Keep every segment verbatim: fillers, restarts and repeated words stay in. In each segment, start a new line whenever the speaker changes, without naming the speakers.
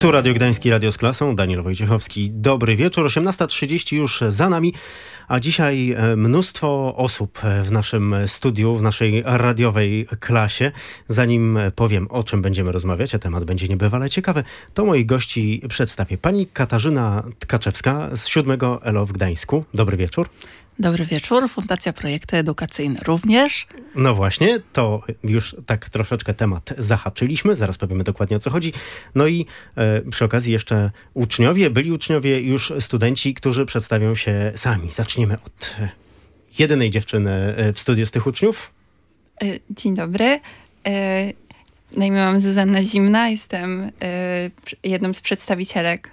Tu Radio Gdański, Radio z klasą, Daniel Wojciechowski. Dobry wieczór, osiemnasta trzydzieści już za nami, a dzisiaj mnóstwo osób w naszym studiu, w naszej radiowej klasie. Zanim powiem, o czym będziemy rozmawiać, a temat będzie niebywale ciekawy, to moich gości przedstawię. Pani Katarzyna Tkaczewska z siódmego L O w Gdańsku. Dobry wieczór.
Dobry wieczór, Fundacja Projekty Edukacyjne również.
No właśnie, to już tak troszeczkę temat zahaczyliśmy, zaraz powiemy dokładnie o co chodzi. No i e, przy okazji jeszcze uczniowie, byli uczniowie, już studenci, którzy przedstawią się sami. Zaczniemy od jedynej dziewczyny w studiu z tych uczniów.
Dzień dobry. Na imię mam Zuzanna Zimna, jestem jedną z przedstawicielek.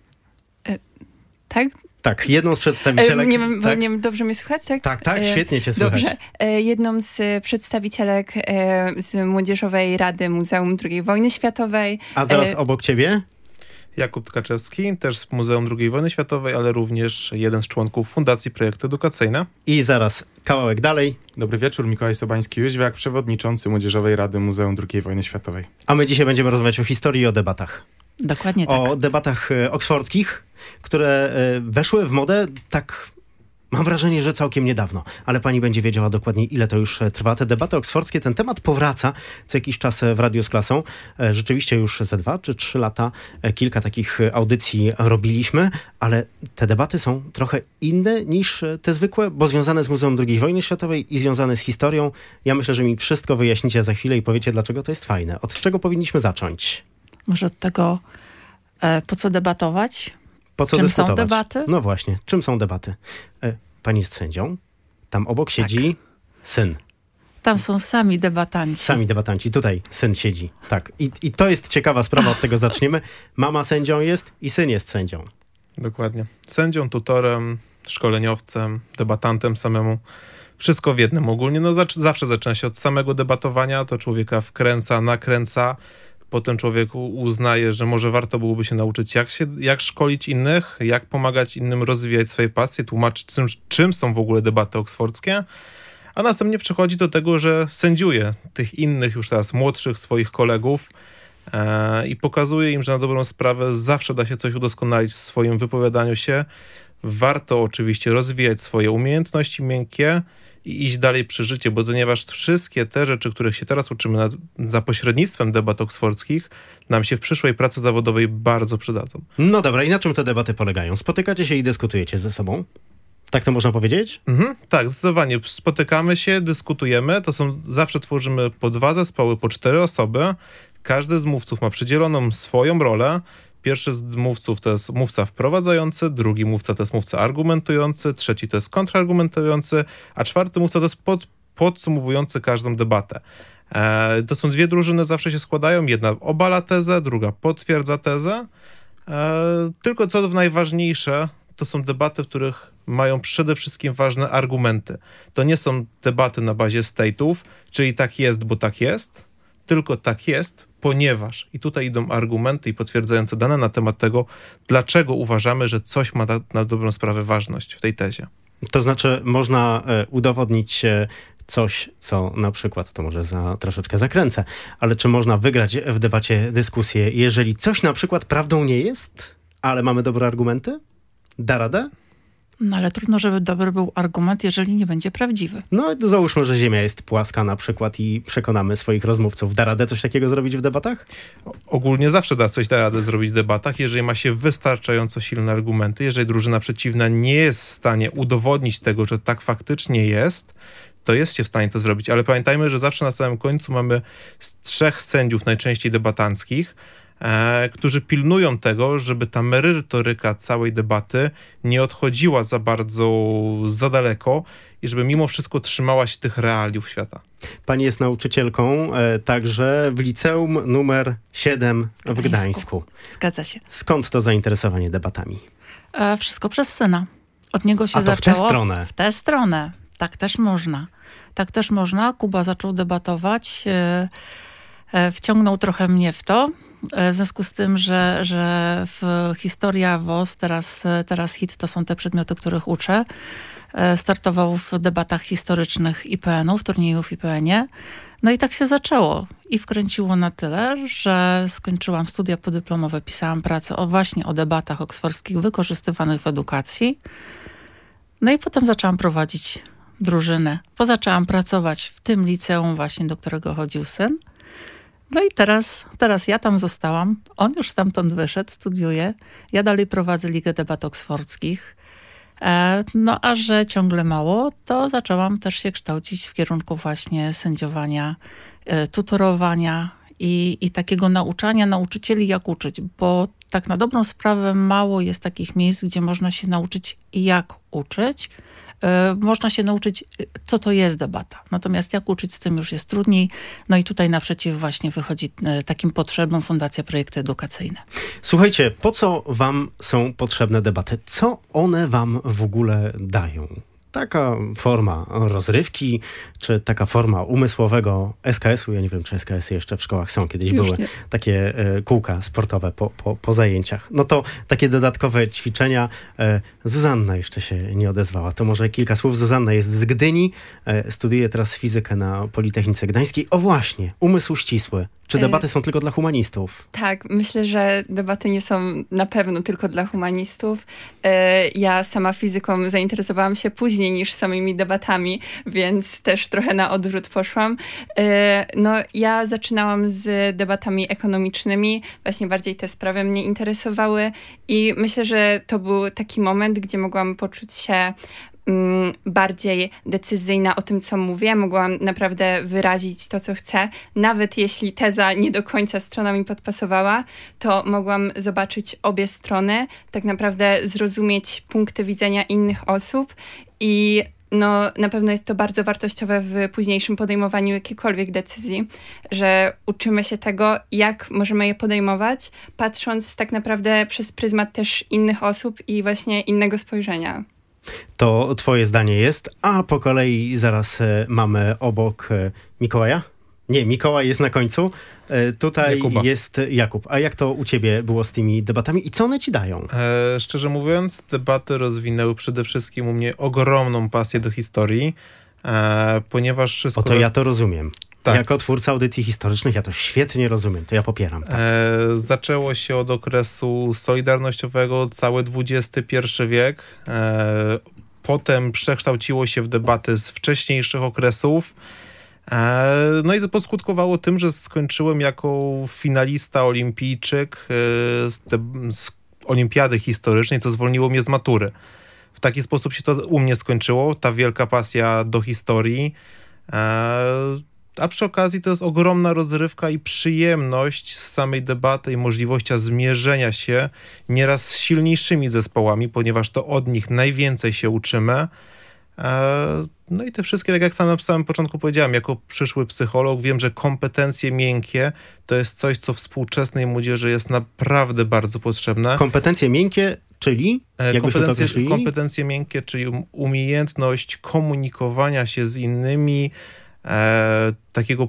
Tak?
Tak, jedną z przedstawicielek...
Nie wiem,
tak?
nie wiem, dobrze mnie słychać, tak?
Tak, tak, świetnie cię słychać.
Dobrze. Jedną z przedstawicielek z Młodzieżowej Rady Muzeum drugiej Wojny Światowej.
A zaraz obok ciebie?
Jakub Tkaczewski, też z Muzeum drugiej Wojny Światowej, ale również jeden z członków Fundacji Projekty Edukacyjne.
I zaraz kawałek dalej.
Dobry wieczór, Mikołaj Sobański-Jóźwiak, przewodniczący Młodzieżowej Rady Muzeum drugiej Wojny Światowej.
A my dzisiaj będziemy rozmawiać o historii i o debatach.
Dokładnie tak.
O debatach oksfordzkich, które weszły w modę tak, mam wrażenie, że całkiem niedawno. Ale pani będzie wiedziała dokładnie, ile to już trwa. Te debaty oksfordzkie, ten temat powraca co jakiś czas w Radiu z klasą. Rzeczywiście już ze dwa czy trzy lata kilka takich audycji robiliśmy, ale te debaty są trochę inne niż te zwykłe, bo związane z Muzeum drugiej Wojny Światowej i związane z historią. Ja myślę, że mi wszystko wyjaśnicie za chwilę i powiecie, dlaczego to jest fajne. Od czego powinniśmy zacząć?
Może od tego, e, po co debatować?
Po co
czym
dyskutować?
są debaty?
No właśnie, czym są debaty? E, pani jest sędzią, tam obok siedzi tak. syn.
Tam są sami debatanci.
Sami debatanci, tutaj syn siedzi. Tak. I, i to jest ciekawa sprawa, od tego zaczniemy. Mama sędzią jest i syn jest sędzią.
Dokładnie. Sędzią, tutorem, szkoleniowcem, debatantem samemu. Wszystko w jednym ogólnie. No zac- zawsze zaczyna się od samego debatowania, to człowieka wkręca, nakręca. Potem człowiek uznaje, że może warto byłoby się nauczyć, jak, się, jak szkolić innych, jak pomagać innym rozwijać swoje pasje, tłumaczyć, czym, czym są w ogóle debaty oksfordzkie, a następnie przechodzi do tego, że sędziuje tych innych, już teraz młodszych swoich kolegów e, i pokazuje im, że na dobrą sprawę zawsze da się coś udoskonalić w swoim wypowiadaniu się. Warto oczywiście rozwijać swoje umiejętności miękkie i iść dalej przy życiu, bo ponieważ wszystkie te rzeczy, których się teraz uczymy na, za pośrednictwem debat oksfordzkich, nam się w przyszłej pracy zawodowej bardzo przydadzą.
No dobra, i na czym te debaty polegają? Spotykacie się i dyskutujecie ze sobą? Tak to można powiedzieć?
Mhm, tak, zdecydowanie. Spotykamy się, dyskutujemy. To są, zawsze tworzymy po dwa zespoły, po cztery osoby. Każdy z mówców ma przydzieloną swoją rolę. Pierwszy z mówców to jest mówca wprowadzający, drugi mówca to jest mówca argumentujący, trzeci to jest kontrargumentujący, a czwarty mówca to jest pod, podsumowujący każdą debatę. E, to są dwie drużyny, zawsze się składają. Jedna obala tezę, druga potwierdza tezę. E, tylko co najważniejsze, to są debaty, w których mają przede wszystkim ważne argumenty. To nie są debaty na bazie state'ów, czyli tak jest, bo tak jest, tylko tak jest, ponieważ. I tutaj idą argumenty i potwierdzające dane na temat tego, dlaczego uważamy, że coś ma na, na dobrą sprawę ważność w tej tezie.
To znaczy można e, udowodnić e, coś, co na przykład, to może za troszeczkę zakręcę, ale czy można wygrać w debacie dyskusję, jeżeli coś na przykład prawdą nie jest, ale mamy dobre argumenty? Da radę?
No ale trudno, żeby dobry był argument, jeżeli nie będzie prawdziwy.
No załóżmy, że Ziemia jest płaska na przykład i przekonamy swoich rozmówców. Da radę coś takiego zrobić w debatach?
O, ogólnie zawsze da coś da radę zrobić w debatach, jeżeli ma się wystarczająco silne argumenty, jeżeli drużyna przeciwna nie jest w stanie udowodnić tego, że tak faktycznie jest, to jest się w stanie to zrobić. Ale pamiętajmy, że zawsze na samym końcu mamy z trzech sędziów najczęściej debatanckich, E, którzy pilnują tego, żeby ta merytoryka całej debaty nie odchodziła za bardzo, za daleko i żeby mimo wszystko trzymała się tych realiów świata.
Pani jest nauczycielką e, także w liceum numer siedem w Gdańsku. Gdańsku.
Zgadza się.
Skąd to zainteresowanie debatami?
E, wszystko przez syna. Od niego się
A to
zaczęło.
w tę stronę?
W tę stronę. Tak też można. Tak też można. Kuba zaczął debatować. E, e, wciągnął trochę mnie w to. W związku z tym, że, że w historia W O S, teraz, teraz hit to są te przedmioty, których uczę. e, startował w debatach historycznych I P N-u, w turnieju w I P N-ie. No i tak się zaczęło i wkręciło na tyle, że skończyłam studia podyplomowe, pisałam pracę o właśnie o debatach oksfordzkich wykorzystywanych w edukacji. No i potem zaczęłam prowadzić drużynę, bo zaczęłam pracować w tym liceum właśnie, do którego chodził syn. No i teraz, teraz ja tam zostałam, on już stamtąd wyszedł, studiuje, ja dalej prowadzę Ligę Debat Oksfordzkich. E, no a że ciągle mało, to zaczęłam też się kształcić w kierunku właśnie sędziowania, e, tutorowania i, i takiego nauczania nauczycieli, jak uczyć, bo tak na dobrą sprawę mało jest takich miejsc, gdzie można się nauczyć, jak uczyć. E, można się nauczyć, co to jest debata. Natomiast jak uczyć, z tym już jest trudniej. No i tutaj naprzeciw właśnie wychodzi e, takim potrzebom Fundacja Projekty Edukacyjne.
Słuchajcie, po co wam są potrzebne debaty? Co one wam w ogóle dają? Taka forma rozrywki, czy taka forma umysłowego S K S-u, ja nie wiem, czy S K S-y jeszcze w szkołach są, kiedyś
Już
były
nie.
takie e, kółka sportowe po, po, po zajęciach. No to takie dodatkowe ćwiczenia. E, Zuzanna jeszcze się nie odezwała. To może kilka słów. Zuzanna jest z Gdyni, e, studiuje teraz fizykę na Politechnice Gdańskiej. O właśnie, umysł ścisły. Czy debaty są tylko dla humanistów?
Tak, myślę, że debaty nie są na pewno tylko dla humanistów. E, Ja sama fizyką zainteresowałam się później niż samymi debatami, więc też trochę na odwrót poszłam. E, No, ja zaczynałam z debatami ekonomicznymi, właśnie bardziej te sprawy mnie interesowały i myślę, że to był taki moment, gdzie mogłam poczuć się mm, bardziej decyzyjna o tym, co mówię. Mogłam naprawdę wyrazić to, co chcę. Nawet jeśli teza nie do końca strona mi podpasowała, to mogłam zobaczyć obie strony, tak naprawdę zrozumieć punkty widzenia innych osób i no, na pewno jest to bardzo wartościowe w późniejszym podejmowaniu jakiejkolwiek decyzji, że uczymy się tego, jak możemy je podejmować, patrząc tak naprawdę przez pryzmat też innych osób i właśnie innego spojrzenia.
To twoje zdanie jest, a po kolei zaraz e, mamy obok e, Mikołaja? Nie, Mikołaj jest na końcu. E, tutaj
Jakuba.
jest Jakub. A jak to u ciebie było z tymi debatami i co one ci dają?
E, szczerze mówiąc, debaty rozwinęły przede wszystkim u mnie ogromną pasję do historii, e, ponieważ wszystko...
Oto ja to rozumiem.
Tak.
Jako twórca audycji historycznych ja to świetnie rozumiem. To ja popieram. Tak.
E, zaczęło się od okresu solidarnościowego, cały dwudziesty pierwszy wiek. E, potem przekształciło się w debaty z wcześniejszych okresów. E, no i poskutkowało tym, że skończyłem jako finalista olimpijczyk e, z, te, z olimpiady historycznej, co zwolniło mnie z matury. W taki sposób się to u mnie skończyło, ta wielka pasja do historii. E, A przy okazji to jest ogromna rozrywka i przyjemność z samej debaty i możliwości zmierzenia się nieraz z silniejszymi zespołami, ponieważ to od nich najwięcej się uczymy. No i te wszystkie, tak jak sam na samym początku powiedziałem, jako przyszły psycholog wiem, że kompetencje miękkie to jest coś, co współczesnej młodzieży jest naprawdę bardzo potrzebne.
Kompetencje miękkie, czyli? Jakbyśmy to
Kompetencje,
określili?
kompetencje miękkie, czyli um- umiejętność komunikowania się z innymi, e, takiego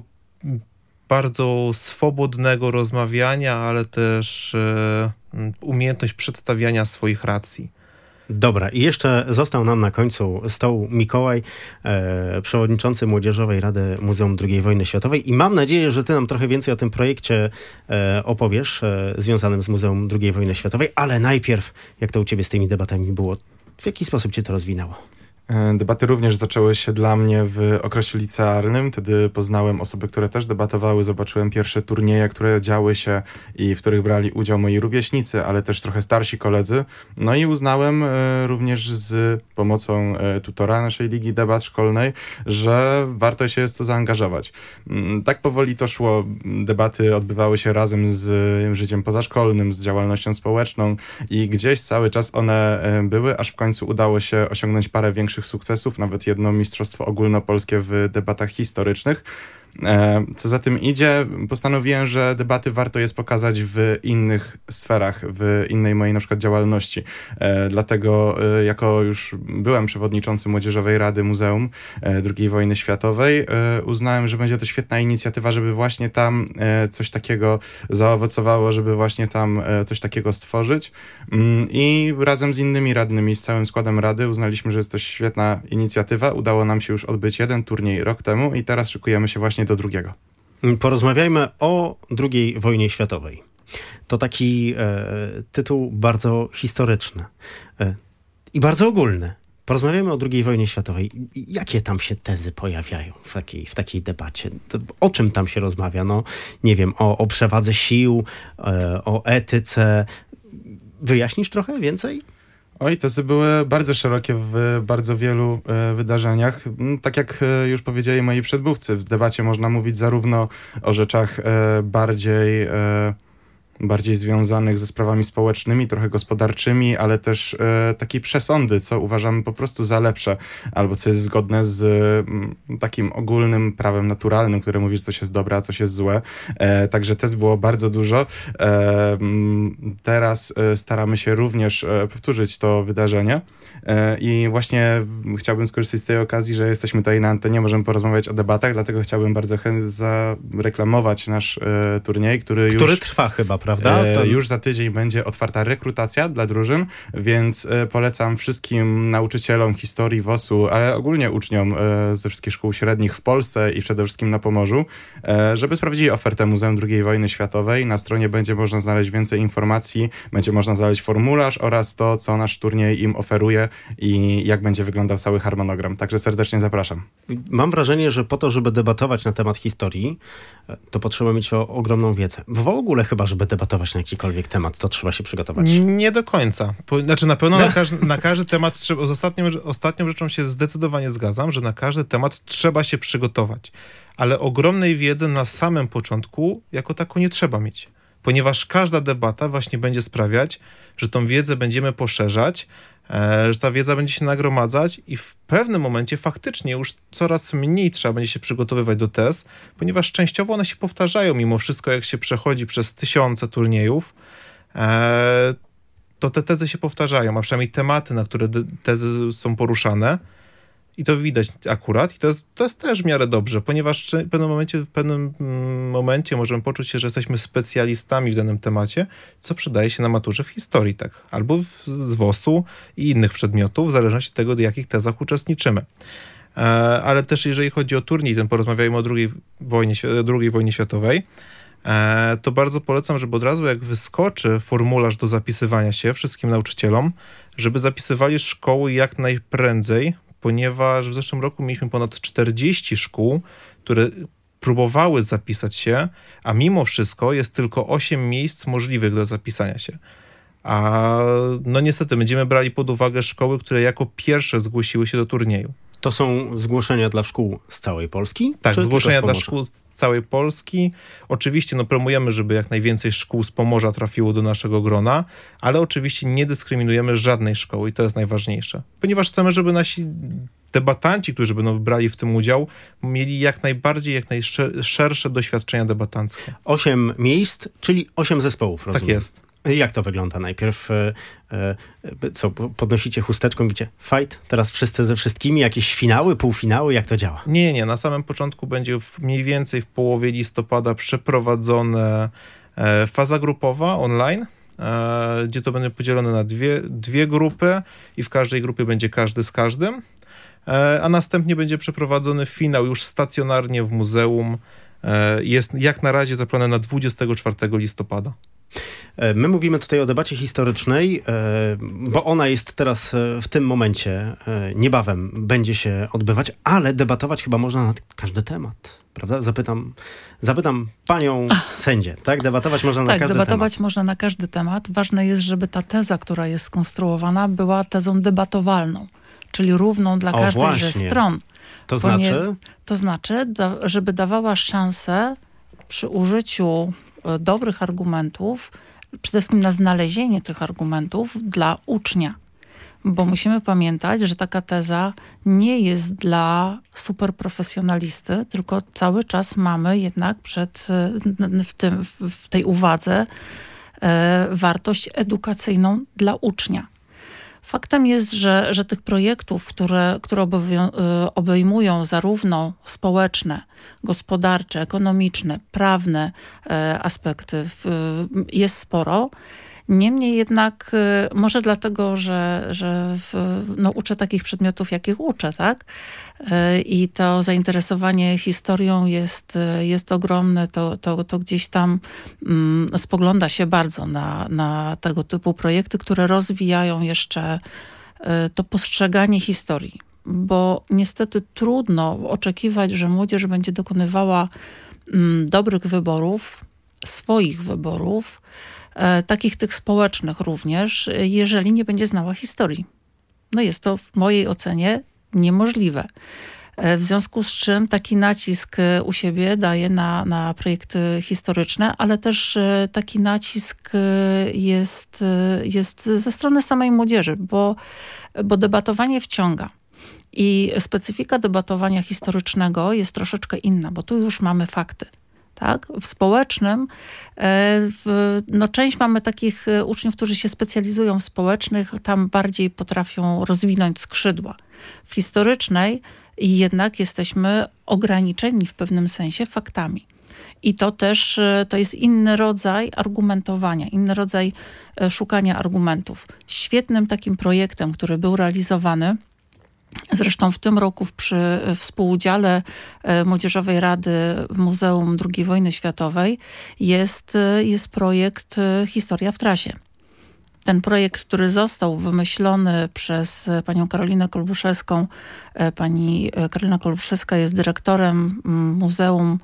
bardzo swobodnego rozmawiania, ale też e, umiejętność przedstawiania swoich racji.
Dobra, i jeszcze został nam na końcu stołu Mikołaj, e, przewodniczący Młodzieżowej Rady Muzeum drugiej Wojny Światowej i mam nadzieję, że ty nam trochę więcej o tym projekcie e, opowiesz, e, związanym z Muzeum drugiej Wojny Światowej, ale najpierw, jak to u ciebie z tymi debatami było? W jaki sposób cię to rozwinęło?
Debaty również zaczęły się dla mnie w okresie licealnym. Wtedy poznałem osoby, które też debatowały. Zobaczyłem pierwsze turnieje, które działy się i w których brali udział moi rówieśnicy, ale też trochę starsi koledzy. No i uznałem e, również z pomocą e, tutora naszej Ligi Debat Szkolnej, że warto się jest to zaangażować. Mm, tak powoli to szło. Debaty odbywały się razem z e, życiem pozaszkolnym, z działalnością społeczną i gdzieś cały czas one e, były, aż w końcu udało się osiągnąć parę większych sukcesów, nawet jedno mistrzostwo ogólnopolskie w debatach historycznych. E, co za tym idzie, postanowiłem, że debaty warto jest pokazać w innych sferach, w innej mojej na przykład działalności. E, dlatego e, jako już byłem przewodniczącym Młodzieżowej Rady Muzeum e, drugiej Wojny Światowej, e, uznałem, że będzie to świetna inicjatywa, żeby właśnie tam e, coś takiego zaowocowało, żeby właśnie tam e, coś takiego stworzyć. Mm, I razem z innymi radnymi, z całym składem Rady uznaliśmy, że jest to świetna inicjatywa. Udało nam się już odbyć jeden turniej rok temu i teraz szykujemy się właśnie do drugiego.
Porozmawiajmy o drugiej wojnie światowej. To taki e, tytuł bardzo historyczny e, i bardzo ogólny. Porozmawiajmy o drugiej wojnie światowej. Jakie tam się tezy pojawiają w takiej, w takiej debacie? To o czym tam się rozmawia? No, nie wiem, o, o przewadze sił, e, o etyce. Wyjaśnisz trochę więcej?
Oj, tezy były bardzo szerokie w bardzo wielu e, wydarzeniach. Tak jak e, już powiedzieli moi przedmówcy, w debacie można mówić zarówno o rzeczach e, bardziej... E, bardziej związanych ze sprawami społecznymi, trochę gospodarczymi, ale też e, takie przesądy, co uważamy po prostu za lepsze, albo co jest zgodne z m, takim ogólnym prawem naturalnym, które mówi, że coś jest dobre, a coś jest złe. E, także tez było bardzo dużo. E, m, teraz e, staramy się również e, powtórzyć to wydarzenie e, i właśnie chciałbym skorzystać z tej okazji, że jesteśmy tutaj na antenie, możemy porozmawiać o debatach, dlatego chciałbym bardzo chętnie zareklamować nasz e, turniej, który,
który
już...
trwa chyba, prawda?
E,
to...
Już za tydzień będzie otwarta rekrutacja dla drużyn, więc e, polecam wszystkim nauczycielom historii W O S-u, ale ogólnie uczniom e, ze wszystkich szkół średnich w Polsce i przede wszystkim na Pomorzu, e, żeby sprawdzili ofertę Muzeum drugiej Wojny Światowej. Na stronie będzie można znaleźć więcej informacji, będzie można znaleźć formularz oraz to, co nasz turniej im oferuje i jak będzie wyglądał cały harmonogram. Także serdecznie zapraszam.
Mam wrażenie, że po to, żeby debatować na temat historii, to potrzeba mieć o, ogromną wiedzę. W ogóle chyba, żeby debatować na jakikolwiek temat, to trzeba się przygotować.
Nie do końca. Po, znaczy na pewno na każdy, na każdy temat trzeba, z ostatnią, ostatnią rzeczą się zdecydowanie zgadzam, że na każdy temat trzeba się przygotować. Ale ogromnej wiedzy na samym początku jako taką nie trzeba mieć. Ponieważ każda debata właśnie będzie sprawiać, że tą wiedzę będziemy poszerzać, e, że ta wiedza będzie się nagromadzać i w pewnym momencie faktycznie już coraz mniej trzeba będzie się przygotowywać do tez, ponieważ częściowo one się powtarzają mimo wszystko, jak się przechodzi przez tysiące turniejów, e, to te tezy się powtarzają, a przynajmniej tematy, na które tezy są poruszane. I to widać akurat i to jest, to jest też w miarę dobrze, ponieważ w pewnym momencie, w pewnym momencie możemy poczuć się, że jesteśmy specjalistami w danym temacie, co przydaje się na maturze w historii, tak? Albo w, z W O S-u i innych przedmiotów, w zależności od tego, do jakich tezach uczestniczymy. E, ale też jeżeli chodzi o turniej, ten porozmawiajmy o drugiej wojnie, drugiej wojnie światowej, e, to bardzo polecam, żeby od razu jak wyskoczy formularz do zapisywania się wszystkim nauczycielom, żeby zapisywali szkoły jak najprędzej, ponieważ w zeszłym roku mieliśmy ponad czterdzieści szkół, które próbowały zapisać się, a mimo wszystko jest tylko osiem miejsc możliwych do zapisania się. A no niestety będziemy brali pod uwagę szkoły, które jako pierwsze zgłosiły się do turnieju.
To są zgłoszenia dla szkół z całej Polski?
Tak, zgłoszenia dla szkół z całej Polski. Oczywiście no, promujemy, żeby jak najwięcej szkół z Pomorza trafiło do naszego grona, ale oczywiście nie dyskryminujemy żadnej szkoły i to jest najważniejsze. Ponieważ chcemy, żeby nasi debatanci, którzy będą brali w tym udział, mieli jak najbardziej, jak najszersze doświadczenia debatanckie.
Osiem miejsc, czyli osiem zespołów, rozumiem.
Tak jest.
Jak to wygląda? Najpierw e, e, co, podnosicie chusteczką, mówicie fight, teraz wszyscy ze wszystkimi, jakieś finały, półfinały, jak to działa?
Nie, nie, na samym początku będzie w, mniej więcej w połowie listopada przeprowadzona e, faza grupowa online, e, gdzie to będzie podzielone na dwie, dwie grupy i w każdej grupie będzie każdy z każdym, e, a następnie będzie przeprowadzony finał już stacjonarnie w muzeum. E, jest jak na razie zaplanowane na dwudziestego czwartego listopada.
My mówimy tutaj o debacie historycznej, bo ona jest teraz w tym momencie, niebawem będzie się odbywać, ale debatować chyba można na każdy temat, prawda? Zapytam, zapytam panią Ach. sędzię, tak? Debatować można
tak,
na każdy temat. Tak,
debatować można na każdy temat. Ważne jest, żeby ta teza, która jest skonstruowana, była tezą debatowalną, czyli równą dla
o,
każdej
właśnie.
ze stron.
To znaczy?
To znaczy, da, żeby dawała szansę przy użyciu dobrych argumentów, przede wszystkim na znalezienie tych argumentów dla ucznia. Bo musimy pamiętać, że taka teza nie jest dla superprofesjonalisty, tylko cały czas mamy jednak przed, w, tym, w tej uwadze e, wartość edukacyjną dla ucznia. Faktem jest, że, że tych projektów, które, które obejmują zarówno społeczne, gospodarcze, ekonomiczne, prawne e, aspekty, w, jest sporo. Niemniej jednak, może dlatego, że, że w, no, uczę takich przedmiotów, jakich uczę, tak? I to zainteresowanie historią jest, jest ogromne, to, to, to gdzieś tam mm, spogląda się bardzo na, na tego typu projekty, które rozwijają jeszcze to postrzeganie historii. Bo niestety trudno oczekiwać, że młodzież będzie dokonywała mm, dobrych wyborów, swoich wyborów, takich tych społecznych również, jeżeli nie będzie znała historii. No jest to w mojej ocenie niemożliwe. W związku z czym taki nacisk u siebie daję na, na projekty historyczne, ale też taki nacisk jest, jest ze strony samej młodzieży, bo, bo debatowanie wciąga. I specyfika debatowania historycznego jest troszeczkę inna, bo tu już mamy fakty. Tak? W społecznym, w, no część mamy takich uczniów, którzy się specjalizują w społecznych, tam bardziej potrafią rozwinąć skrzydła. W historycznej jednak jesteśmy ograniczeni w pewnym sensie faktami. I to też, to jest inny rodzaj argumentowania, inny rodzaj szukania argumentów. Świetnym takim projektem, który był realizowany, zresztą w tym roku przy współudziale Młodzieżowej Rady Muzeum drugiej Wojny Światowej jest, jest projekt Historia w trasie. Ten projekt, który został wymyślony przez panią Karolinę Kolbuszewską. Pani Karolina Kolbuszewska jest dyrektorem Muzeum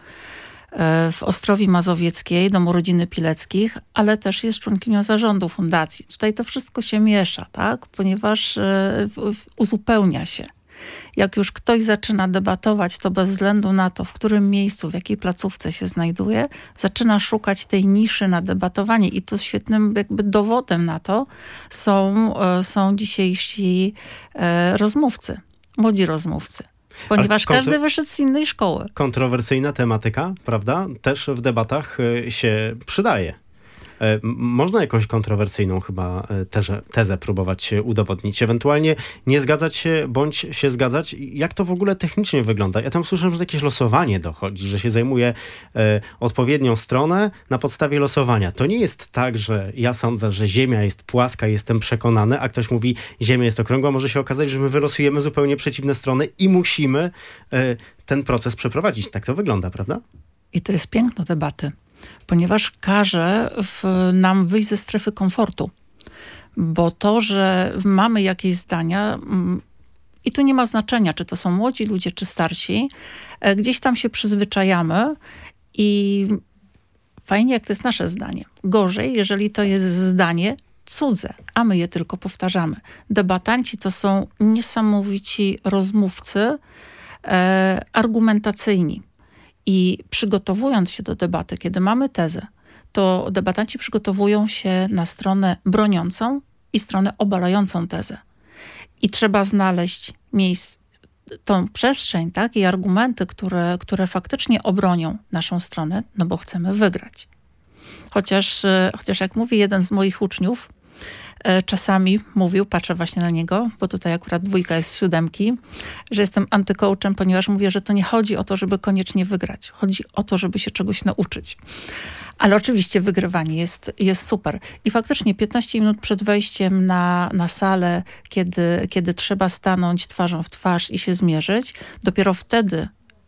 w Ostrowi Mazowieckiej, Domu Rodziny Pileckich, ale też jest członkinią zarządu fundacji. Tutaj to wszystko się miesza, tak? Ponieważ uzupełnia się. Jak już ktoś zaczyna debatować, to bez względu na to, w którym miejscu, w jakiej placówce się znajduje, zaczyna szukać tej niszy na debatowanie i to świetnym jakby dowodem na to są, są dzisiejsi rozmówcy, młodzi rozmówcy. Ponieważ kontro... każdy wyszedł z innej szkoły.
Kontrowersyjna tematyka, prawda? Też w debatach się przydaje. Można jakąś kontrowersyjną chyba tezę, tezę próbować udowodnić, ewentualnie nie zgadzać się, bądź się zgadzać. Jak to w ogóle technicznie wygląda? Ja tam słyszałem, że jakieś losowanie dochodzi, że się zajmuje e, odpowiednią stronę na podstawie losowania. To nie jest tak, że ja sądzę, że Ziemia jest płaska, jestem przekonany, a ktoś mówi, Ziemia jest okrągła. Może się okazać, że my wylosujemy zupełnie przeciwne strony i musimy e, ten proces przeprowadzić. Tak to wygląda, prawda?
I to jest piękno debaty. Ponieważ każe w, nam wyjść ze strefy komfortu. Bo to, że mamy jakieś zdania, i tu nie ma znaczenia, czy to są młodzi ludzie, czy starsi, gdzieś tam się przyzwyczajamy i fajnie, jak to jest nasze zdanie. Gorzej, jeżeli to jest zdanie cudze, a my je tylko powtarzamy. Debatanci to są niesamowici rozmówcy, e, argumentacyjni. I przygotowując się do debaty, kiedy mamy tezę, to debatanci przygotowują się na stronę broniącą i stronę obalającą tezę. I trzeba znaleźć miejsce, tą przestrzeń, tak, i argumenty, które, które faktycznie obronią naszą stronę, no bo chcemy wygrać. Chociaż, chociaż jak mówi jeden z moich uczniów, czasami mówił, patrzę właśnie na niego, bo tutaj akurat dwójka jest z siódemki, że jestem antycoachem, ponieważ mówię, że to nie chodzi o to, żeby koniecznie wygrać. Chodzi o to, żeby się czegoś nauczyć. Ale oczywiście wygrywanie jest, jest super. I faktycznie piętnaście minut przed wejściem na, na salę, kiedy, kiedy trzeba stanąć twarzą w twarz i się zmierzyć, dopiero wtedy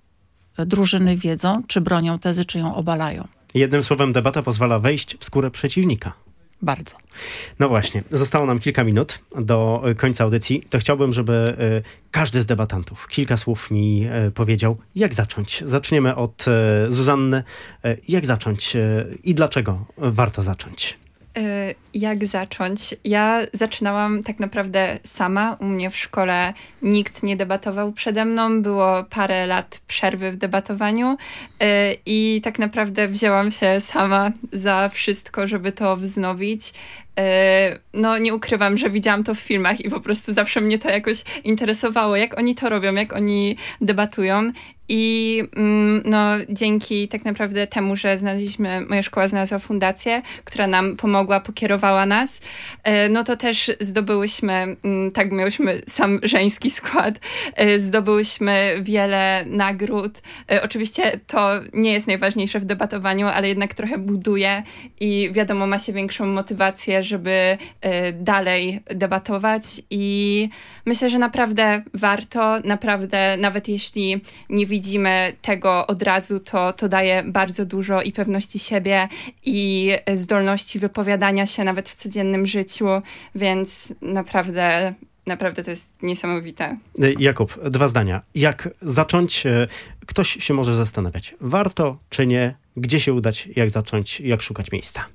drużyny wiedzą, czy bronią tezy, czy ją obalają.
Jednym słowem, debata pozwala wejść w skórę przeciwnika.
Bardzo.
No właśnie, zostało nam kilka minut do końca audycji. To chciałbym, żeby y, każdy z debatantów kilka słów mi y, powiedział, jak zacząć. Zaczniemy od y, Zuzanny. Y, jak zacząć y, i dlaczego warto zacząć?
Y Jak zacząć? Ja zaczynałam tak naprawdę sama. U mnie w szkole nikt nie debatował przede mną. Było parę lat przerwy w debatowaniu yy, i tak naprawdę wzięłam się sama za wszystko, żeby to wznowić. Yy, no nie ukrywam, że widziałam to w filmach i po prostu zawsze mnie to jakoś interesowało, jak oni to robią, jak oni debatują. I no, dzięki tak naprawdę temu, że znaleźliśmy, moja szkoła znalazła fundację, która nam pomogła, pokierowała nas, no to też zdobyłyśmy, tak miałyśmy sam żeński skład, zdobyłyśmy wiele nagród. Oczywiście to nie jest najważniejsze w debatowaniu, ale jednak trochę buduje i wiadomo, ma się większą motywację, żeby dalej debatować i myślę, że naprawdę warto, naprawdę nawet jeśli nie widzimy tego od razu, to, to daje bardzo dużo i pewności siebie, i zdolności wypowiadania się nawet w codziennym życiu, więc naprawdę, naprawdę to jest niesamowite.
Jakub, dwa zdania. Jak zacząć? Ktoś się może zastanawiać, warto czy nie, gdzie się udać, jak zacząć, jak szukać miejsca?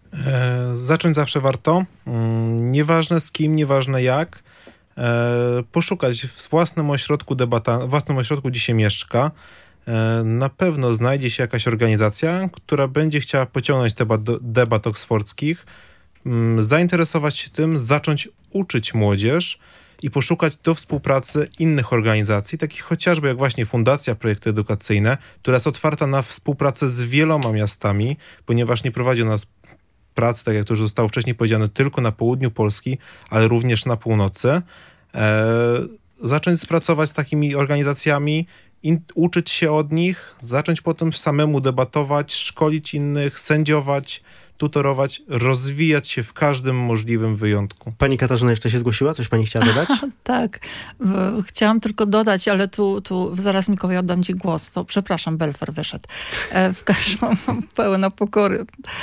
E, zacząć zawsze warto. Mm, nieważne z kim, nieważne jak. E, poszukać w własnym ośrodku debata, w własnym ośrodku, gdzie się mieszka. E, na pewno znajdzie się jakaś organizacja, która będzie chciała pociągnąć temat do, debat oksfordzkich, m, zainteresować się tym, zacząć uczyć młodzież i poszukać do współpracy innych organizacji, takich chociażby jak właśnie Fundacja Projekty Edukacyjne, która jest otwarta na współpracę z wieloma miastami, ponieważ nie prowadzi ona pracy, tak jak to już zostało wcześniej powiedziane, tylko na południu Polski, ale również na północy. E, zacząć pracować z takimi organizacjami, in, uczyć się od nich, zacząć potem samemu debatować, szkolić innych, sędziować, tutorować, rozwijać się w każdym możliwym wyjątku.
Pani Katarzyna jeszcze się zgłosiła? Coś pani chciała dodać?
Tak. W, chciałam tylko dodać, ale tu, tu zaraz Mikołaj oddam ci głos. To przepraszam, Belfer wyszedł. E, w każdym mam pełna pokory.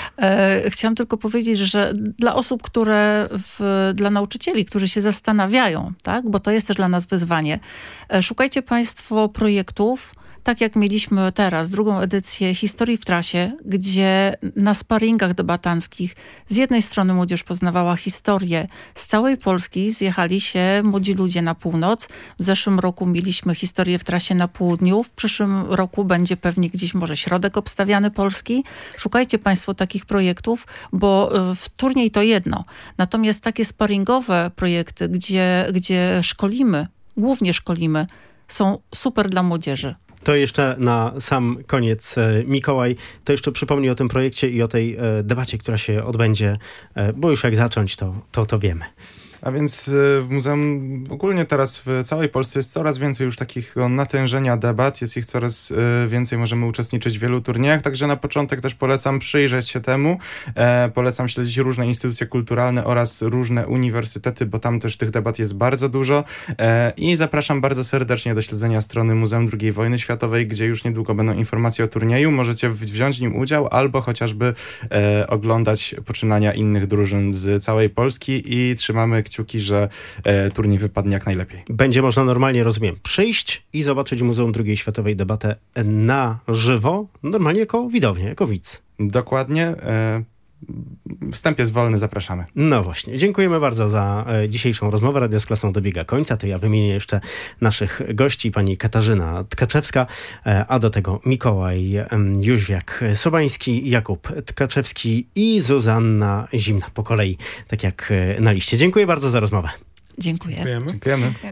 E, chciałam tylko powiedzieć, że dla osób, które, w, dla nauczycieli, którzy się zastanawiają, tak, bo to jest też dla nas wyzwanie, e, szukajcie państwo projektów, tak jak mieliśmy teraz drugą edycję Historii w trasie, gdzie na sparingach debatanckich z jednej strony młodzież poznawała historię z całej Polski, zjechali się młodzi ludzie na północ. W zeszłym roku mieliśmy Historię w trasie na południu, w przyszłym roku będzie pewnie gdzieś może środek obstawiany Polski. Szukajcie państwo takich projektów, bo w turniej to jedno. Natomiast takie sparingowe projekty, gdzie, gdzie szkolimy, głównie szkolimy, są super dla młodzieży.
To jeszcze na sam koniec, Mikołaj, to jeszcze przypomnij o tym projekcie i o tej debacie, która się odbędzie, bo już jak zacząć, to, to, to wiemy.
A więc w muzeum ogólnie teraz w całej Polsce jest coraz więcej już takiego natężenia debat, jest ich coraz więcej, możemy uczestniczyć w wielu turniejach, także na początek też polecam przyjrzeć się temu, e, polecam śledzić różne instytucje kulturalne oraz różne uniwersytety, bo tam też tych debat jest bardzo dużo e, i zapraszam bardzo serdecznie do śledzenia strony Muzeum drugiej Wojny Światowej, gdzie już niedługo będą informacje o turnieju, możecie wziąć w nim udział albo chociażby e, oglądać poczynania innych drużyn z całej Polski i trzymamy kciuki, że e, turniej wypadnie jak najlepiej.
Będzie można normalnie, rozumiem, przyjść i zobaczyć Muzeum drugiej Światowej debatę na żywo, normalnie jako widownia, jako widz.
Dokładnie. E, wstęp jest wolny, zapraszamy.
No właśnie. Dziękujemy bardzo za e, dzisiejszą rozmowę. Radio z klasą dobiega końca. To ja wymienię jeszcze naszych gości. Pani Katarzyna Tkaczewska, e, a do tego Mikołaj e, Jóźwiak-Sobański, Jakub Tkaczewski i Zuzanna Zimna. Po kolei, tak jak e, na liście. Dziękuję bardzo za rozmowę.
Dziękuję.
Dziękujemy.
Dziękujemy.